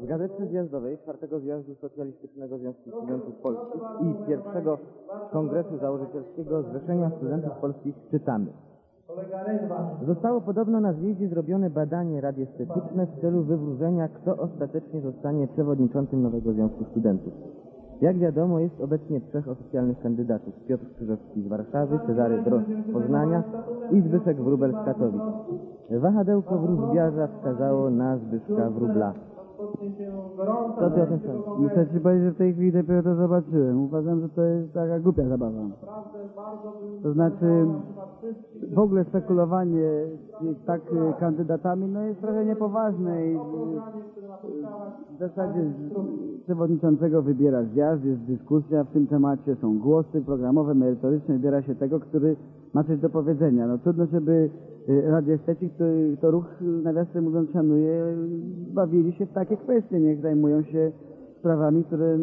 W Gazecie Zjazdowej 4. Zjazdu Socjalistycznego Związku Studentów Polskich i 1. Kongresu Założycielskiego Zrzeszenia Studentów Polskich czytamy: zostało podobno na zjeździe zrobione badanie radiestetyczne w celu wywróżenia, kto ostatecznie zostanie przewodniczącym nowego Związku Studentów. Jak wiadomo, jest obecnie 3 oficjalnych kandydatów: Piotr Krzyżowski z Warszawy, Cezary Drozd z Poznania i Zbyszek Wróbel z Katowic. Wahadełko wróżbiarza wskazało na Zbyszka Wróbla. Co ty o tym sądzisz? Muszę ci powiedzieć, że w tej chwili dopiero to zobaczyłem. Uważam, że to jest taka głupia zabawa. To znaczy, w ogóle spekulowanie tak kandydatami no jest trochę niepoważne i w zasadzie przewodniczącego wybiera zjazd, jest dyskusja w tym temacie, są głosy programowe, merytoryczne, wybiera się tego, który ma coś do powiedzenia. No trudno, żeby radiesteci, to ruch, nawiasem mówiąc, szanuje, bawili się w takie kwestie, niech zajmują się sprawami, które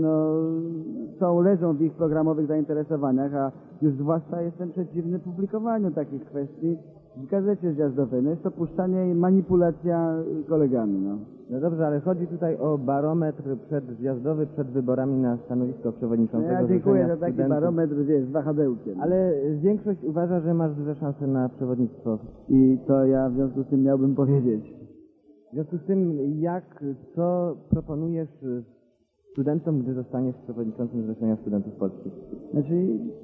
leżą w ich programowych zainteresowaniach, a już zwłaszcza jestem przeciwny publikowaniu takich kwestii w Gazecie Zjazdowej. No jest to puszczanie i manipulacja kolegami. No dobrze, ale chodzi tutaj o barometr przedzjazdowy przed wyborami na stanowisko przewodniczącego. Ja dziękuję za taki barometr, z wahadełkiem. Ale większość uważa, że masz duże szanse na przewodnictwo. I to ja w związku z tym miałbym powiedzieć. W związku z tym, co proponujesz studentom, gdy zostaniesz przewodniczącym Zrzeszenia Studentów Polskich? Znaczy,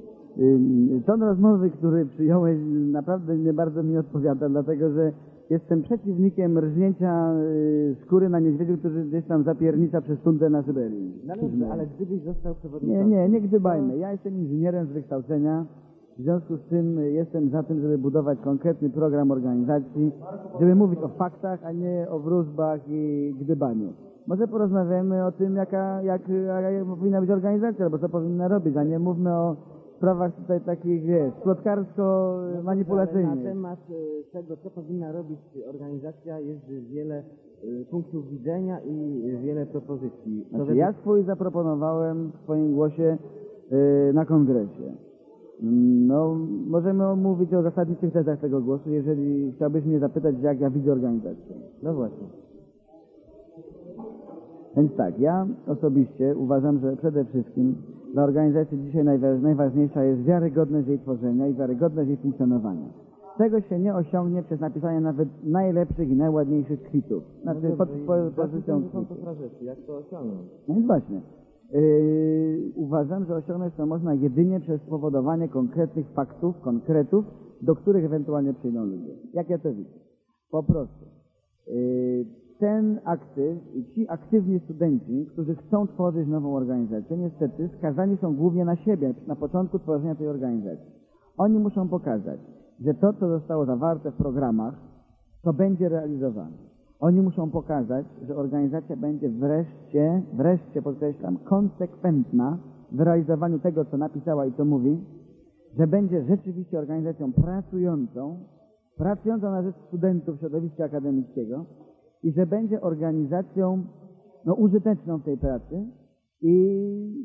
ton rozmowy, który przyjąłeś, naprawdę nie bardzo mi odpowiada, dlatego że jestem przeciwnikiem rżnięcia skóry na niedźwiedziu, który gdzieś tam zapiernicza przez tundrę na Syberii. No, ale gdybyś został przewodniczącym... Nie gdybajmy. Ja jestem inżynierem z wykształcenia, w związku z tym jestem za tym, żeby budować konkretny program organizacji, żeby mówić o faktach, a nie o wróżbach i gdybaniu. Może porozmawiamy o tym, jak powinna być organizacja, albo co powinna robić, a nie mówmy o sprawach tutaj takich, plotkarsko-manipulacyjnych. Na temat tego, co powinna robić organizacja, jest wiele punktów widzenia i wiele propozycji. Znaczy, ja swój zaproponowałem w swoim głosie na kongresie. Możemy mówić o zasadniczych tezach tego głosu, jeżeli chciałbyś mnie zapytać, jak ja widzę organizację. No właśnie. Więc tak, ja osobiście uważam, że przede wszystkim dla organizacji dzisiaj najważniejsza jest wiarygodność jej tworzenia i wiarygodność jej funkcjonowania. Tego się nie osiągnie przez napisanie nawet najlepszych i najładniejszych kwitów. Znaczy pod pozycją jak to osiągnąć? No więc właśnie. Uważam, że osiągnąć to można jedynie przez spowodowanie konkretnych faktów, konkretów, do których ewentualnie przyjdą ludzie. Jak ja to widzę? Po prostu. Ten aktyw i ci aktywni studenci, którzy chcą tworzyć nową organizację, niestety skazani są głównie na siebie na początku tworzenia tej organizacji. Oni muszą pokazać, że to, co zostało zawarte w programach, to będzie realizowane. Oni muszą pokazać, że organizacja będzie wreszcie podkreślam, konsekwentna w realizowaniu tego, co napisała i co mówi, że będzie rzeczywiście organizacją pracującą na rzecz studentów środowiska akademickiego, i że będzie organizacją użyteczną w tej pracy i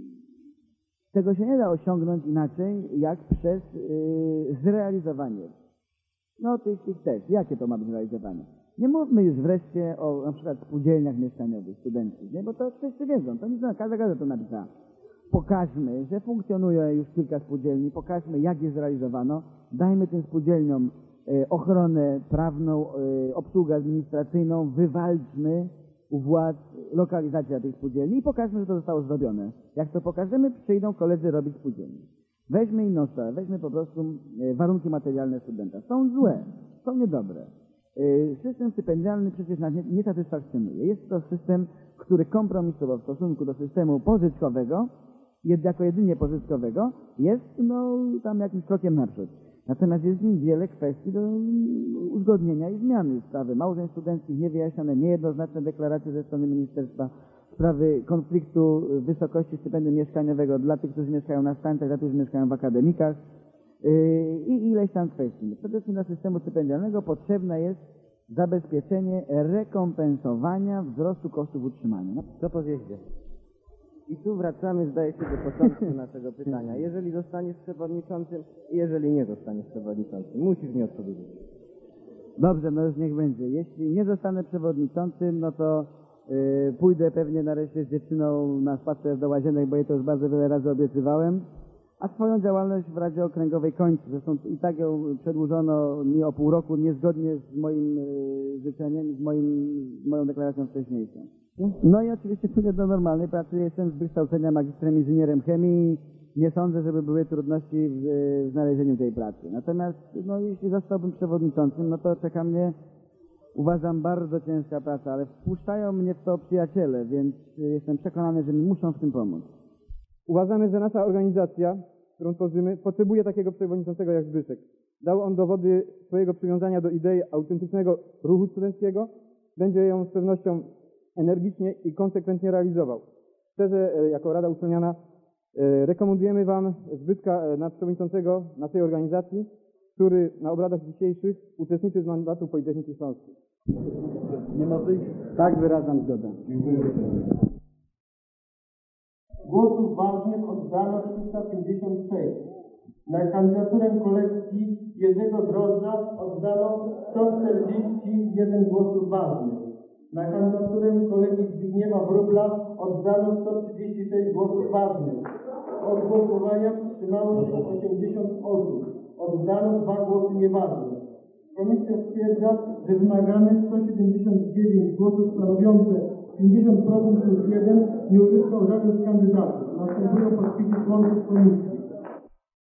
tego się nie da osiągnąć inaczej, jak przez zrealizowanie tych tez. Jakie to ma być realizowanie? Nie mówmy już wreszcie o na przykład spółdzielniach mieszkaniowych studenckich, nie? Bo to wszyscy wiedzą, to nic, każda gazeta to napisała. Pokażmy, że funkcjonuje już kilka spółdzielni, pokażmy, jak je zrealizowano, dajmy tym spółdzielniom ochronę prawną, obsługę administracyjną, wywalczmy u władz lokalizację tej spółdzielni i pokażmy, że to zostało zrobione. Jak to pokażemy, przyjdą koledzy robić spółdzielni. Weźmy inną sprawę, weźmy po prostu warunki materialne studenta. Są złe, są niedobre. System stypendialny przecież nas nie satysfakcjonuje. Jest to system, który kompromisowo w stosunku do systemu pożyczkowego, jako jedynie pożyczkowego, jest tam jakimś krokiem naprzód. Natomiast jest w nim wiele kwestii do uzgodnienia i zmiany. Sprawy małżeństw studenckich niewyjaśnione, niejednoznaczne deklaracje ze strony ministerstwa, sprawy konfliktu wysokości stypendium mieszkaniowego dla tych, którzy mieszkają na stancjach, dla tych, którzy mieszkają w akademikach i ileś tam kwestii. Przede wszystkim dla systemu stypendialnego potrzebne jest zabezpieczenie rekompensowania wzrostu kosztów utrzymania. Co po zjeździe? I tu wracamy, zdaje się, do początku naszego pytania. Jeżeli zostaniesz przewodniczącym i jeżeli nie zostaniesz przewodniczącym, musisz mi odpowiedzieć. Dobrze, już niech będzie. Jeśli nie zostanę przewodniczącym, to Pójdę pewnie nareszcie z dziewczyną na spacer do Łazienek, bo jej to już bardzo wiele razy obiecywałem. A swoją działalność w Radzie Okręgowej kończę. Zresztą i tak ją przedłużono mi o pół roku, niezgodnie z moim życzeniem, z moją deklaracją wcześniejszą. No i oczywiście pójdę do normalnej pracy. Jestem z wykształcenia magistrem inżynierem chemii. Nie sądzę, żeby były trudności w znalezieniu tej pracy. Natomiast no, jeśli zostałbym przewodniczącym, no to czeka mnie, uważam, bardzo ciężka praca, ale wpuszczają mnie w to przyjaciele, więc jestem przekonany, że mi muszą w tym pomóc. Uważamy, że nasza organizacja, którą tworzymy, potrzebuje takiego przewodniczącego jak Zbyszek. Dał on dowody swojego przywiązania do idei autentycznego ruchu studenckiego. Będzie ją z pewnością energicznie i konsekwentnie realizował. Szczerze, jako Rada Uczelniana, rekomendujemy Wam Zbyszka na przewodniczącego naszej organizacji, który na obradach dzisiejszych uczestniczy z mandatu Politechniki Śląskiej. Nie ma wyjść? Tak, wyrażam zgodę. Głosów ważnych oddano 356. Na kandydaturę kolekcji Jerzego Drożdża oddano 141 głosów ważnych. Na kandydaturę kolegi Zbigniewa Wróbla oddano 136 głosów ważnych. Od głosowania wstrzymało się 80 osób. Oddano 2 głosy nieważne. Komisja stwierdza, że wymagane 179 głosów stanowiące 50% plus 1 nie uzyskał żaden z kandydatów. Następują podpisy członków komisji.